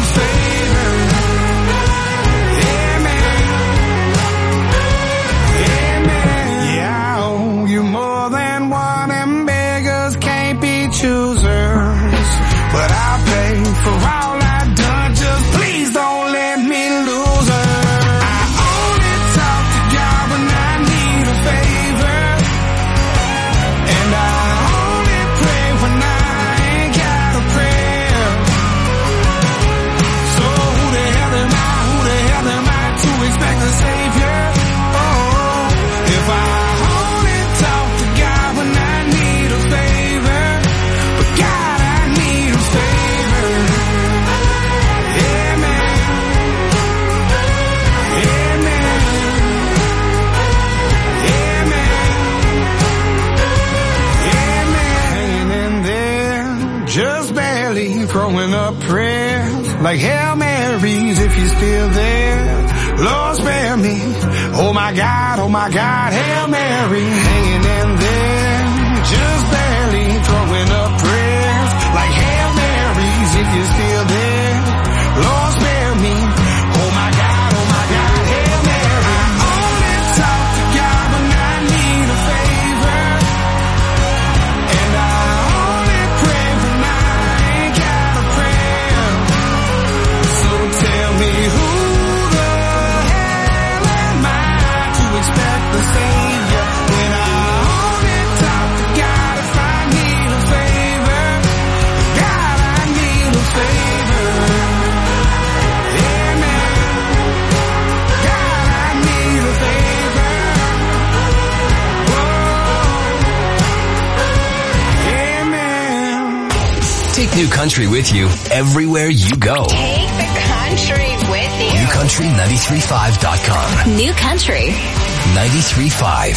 for all I've done. Just please don't let me lose her. I only talk to God when I need a favor, and I only pray when I ain't got a prayer. So who the hell am I, who the hell am I to expect a savior? Oh, if I only talk to God when I need a favor, but God, I need a favor. Yeah, man. Yeah, man. Yeah, man. Yeah, man. Hanging in there, just barely throwing up prayers like Hail Marys if you're still there. Lord, spare me. Oh my God, oh my God, Hail Mary. Hanging in there, just barely throwing up prayers like Hail Marys if you're still there. Lord, spare me. Oh my God, oh my God, Hail Mary. I only talk to God when I need a favor, and I only pray when I ain't got a prayer. So tell me who the hell am I to expect the Savior when I only talk to God if I need a favor? God, I need a favor. Yeah, man. God, I need a favor. Whoa. Yeah, man. Take New Country with you everywhere you go. Take the country with you. new country nine three five dot com. New Country. ninety-three point five.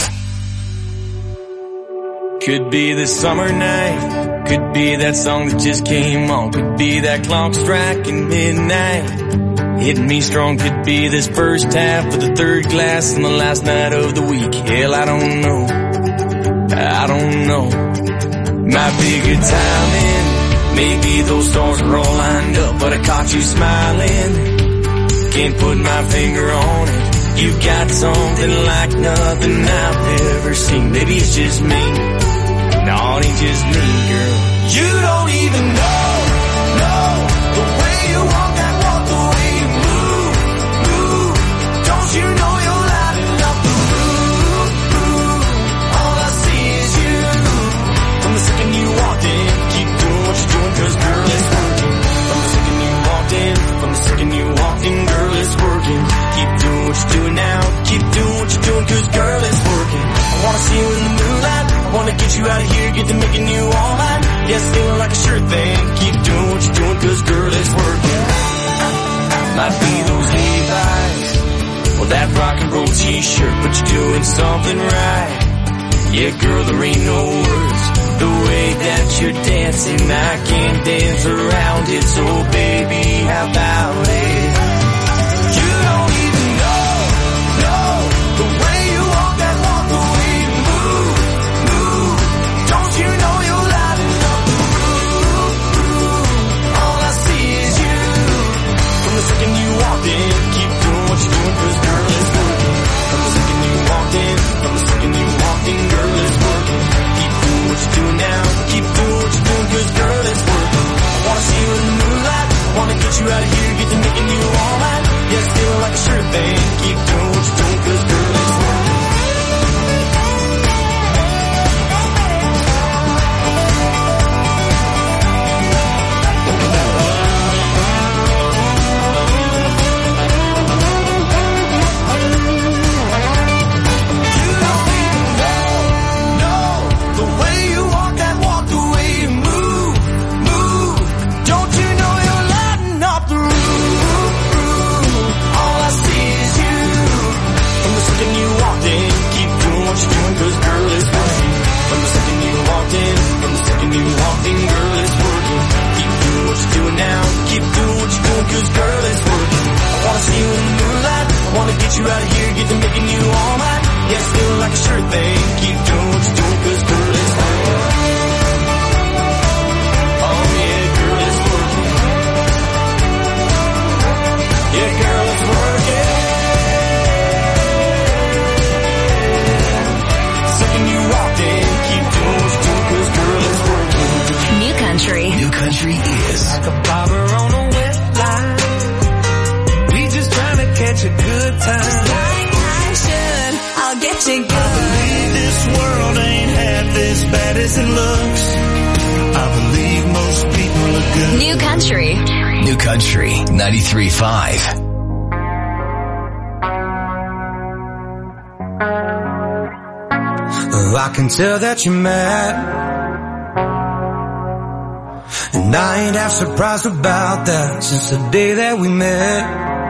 Could be the summer night, could be that song that just came on, could be that clock striking midnight, hitting me strong, could be this first half of the third glass and the last night of the week. Hell, I don't know, I don't know. Might be good timing, maybe those stars are all lined up, but I caught you smiling, can't put my finger on it. You got something like nothing I've ever seen. Maybe it's just me. No, it ain't just me, girl. You don't even know, know the way you walk that walk, the way you move, move. Don't you know you're lighting up the room, room. All I see is you. From the second you walked in, keep doing what you're doing, cause girl, it's working. From the second you walked in, from the second you walked in, girl, it's working. Keep doing what you're doing now, keep doing what you're doing, cause girl, it's working. I wanna see you in the moonlight, I wanna get you out of here, get to making you all mine. Yes, feeling like a sure thing, keep doing what you're doing, cause girl, it's working. Might be those Levi's, or that rock and roll t-shirt, but you're doing something right. Yeah, girl, there ain't no words, the way that you're dancing, I can't dance around it, so baby, how about it? You don't even know, know the way you walk that walk, the way you move, move. Don't you know you're lighting up the room, room. All I see is you. From the second you walked in, keep doing what you're doing, cause girl, it's working. From the second you walked in, from the second you walked in, girl, it's working. Keep doing what you're doing now, keep doing what you're doing, cause girl, it's working. I wanna see you in the moonlight, I wanna get you out of here, get to making you all mine. Yes, feeling like a sure thing, keep doing what you're doing, cause girl, it's working. Get you out of here, get to making you all mine. Yes, feeling like a sure thing. Keep doing what you're doing, cause girl, it's working. Oh yeah, girl, it's working. Yeah, girl, it's working. Second you walked in, keep doing what you're doing, cause girl, it's working. New Country. New Country is like a Barbara New Country. New Country ninety-three point five. Oh, I can tell that you're mad, and I ain't half surprised about that since the day that we met.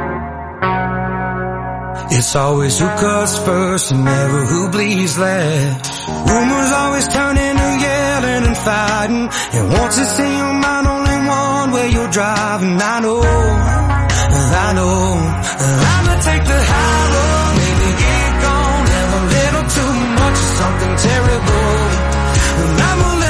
It's always who cuts first and never who bleeds last. Rumors always turn into yelling and fighting, and once it's in your mind, only one way you're driving. I know, I know, I'ma take the high road, maybe get gone, have a little too much of something terrible, and I'm a